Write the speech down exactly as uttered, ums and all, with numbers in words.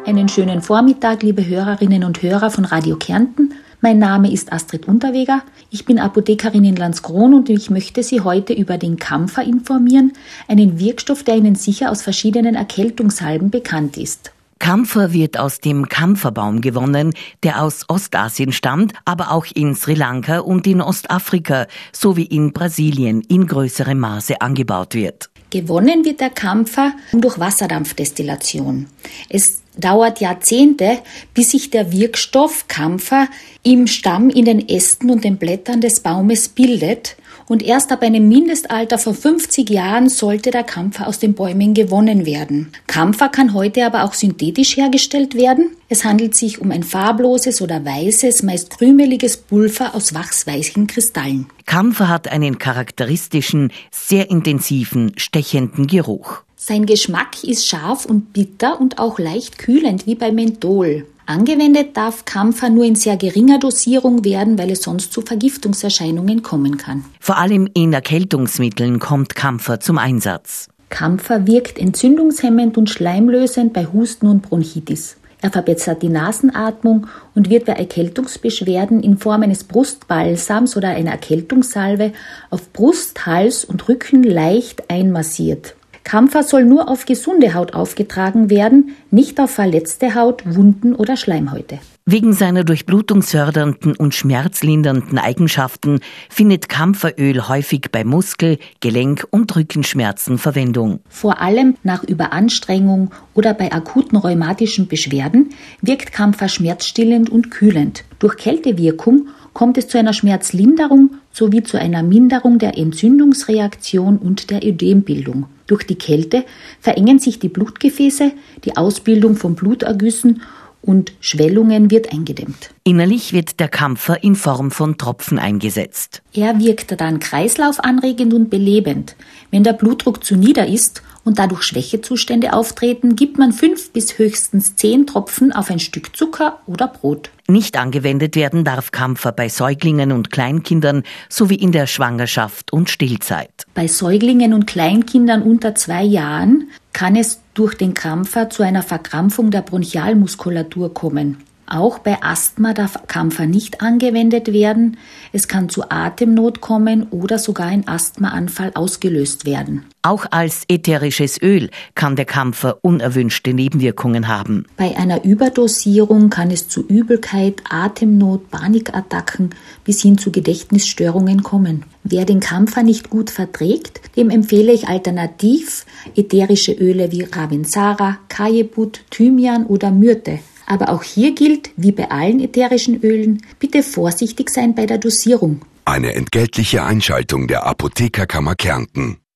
Einen schönen Vormittag, liebe Hörerinnen und Hörer von Radio Kärnten. Mein Name ist Astrid Unterweger. Ich bin Apothekerin in Landskron und ich möchte Sie heute über den Kampfer informieren, einen Wirkstoff, der Ihnen sicher aus verschiedenen Erkältungssalben bekannt ist. Kampfer wird aus dem Kampferbaum gewonnen, der aus Ostasien stammt, aber auch in Sri Lanka und in Ostafrika sowie in Brasilien in größerem Maße angebaut wird. Gewonnen wird der Kampfer durch Wasserdampfdestillation. Es dauert Jahrzehnte, bis sich der Wirkstoff Kampfer im Stamm, in den Ästen und den Blättern des Baumes bildet. Und erst ab einem Mindestalter von fünfzig Jahren sollte der Kampfer aus den Bäumen gewonnen werden. Kampfer kann heute aber auch synthetisch hergestellt werden. Es handelt sich um ein farbloses oder weißes, meist krümeliges Pulver aus wachsweichen Kristallen. Kampfer hat einen charakteristischen, sehr intensiven, stechenden Geruch. Sein Geschmack ist scharf und bitter und auch leicht kühlend wie bei Menthol. Angewendet darf Kampfer nur in sehr geringer Dosierung werden, weil es sonst zu Vergiftungserscheinungen kommen kann. Vor allem in Erkältungsmitteln kommt Kampfer zum Einsatz. Kampfer wirkt entzündungshemmend und schleimlösend bei Husten und Bronchitis. Er verbessert die Nasenatmung und wird bei Erkältungsbeschwerden in Form eines Brustbalsams oder einer Erkältungssalbe auf Brust, Hals und Rücken leicht einmassiert. Kampfer soll nur auf gesunde Haut aufgetragen werden, nicht auf verletzte Haut, Wunden oder Schleimhäute. Wegen seiner durchblutungsfördernden und schmerzlindernden Eigenschaften findet Kampferöl häufig bei Muskel-, Gelenk- und Rückenschmerzen Verwendung. Vor allem nach Überanstrengung oder bei akuten rheumatischen Beschwerden wirkt Kampfer schmerzstillend und kühlend. Durch Kältewirkung kommt es zu einer Schmerzlinderung sowie zu einer Minderung der Entzündungsreaktion und der Ödembildung. Durch die Kälte verengen sich die Blutgefäße, die Ausbildung von Blutergüssen und Schwellungen wird eingedämmt. Innerlich wird der Kampfer in Form von Tropfen eingesetzt. Er wirkt dann kreislaufanregend und belebend. Wenn der Blutdruck zu nieder ist und dadurch Schwächezustände auftreten, gibt man fünf bis höchstens zehn Tropfen auf ein Stück Zucker oder Brot. Nicht angewendet werden darf Kampfer bei Säuglingen und Kleinkindern sowie in der Schwangerschaft und Stillzeit. Bei Säuglingen und Kleinkindern unter zwei Jahren kann es durch den Kampfer zu einer Verkrampfung der Bronchialmuskulatur kommen. Auch bei Asthma darf Kampfer nicht angewendet werden. Es kann zu Atemnot kommen oder sogar ein Asthmaanfall ausgelöst werden. Auch als ätherisches Öl kann der Kampfer unerwünschte Nebenwirkungen haben. Bei einer Überdosierung kann es zu Übelkeit, Atemnot, Panikattacken bis hin zu Gedächtnisstörungen kommen. Wer den Kampfer nicht gut verträgt, dem empfehle ich alternativ ätherische Öle wie Ravensara, Kajeput, Thymian oder Myrte. Aber auch hier gilt, wie bei allen ätherischen Ölen, bitte vorsichtig sein bei der Dosierung. Eine entgeltliche Einschaltung der Apothekerkammer Kärnten.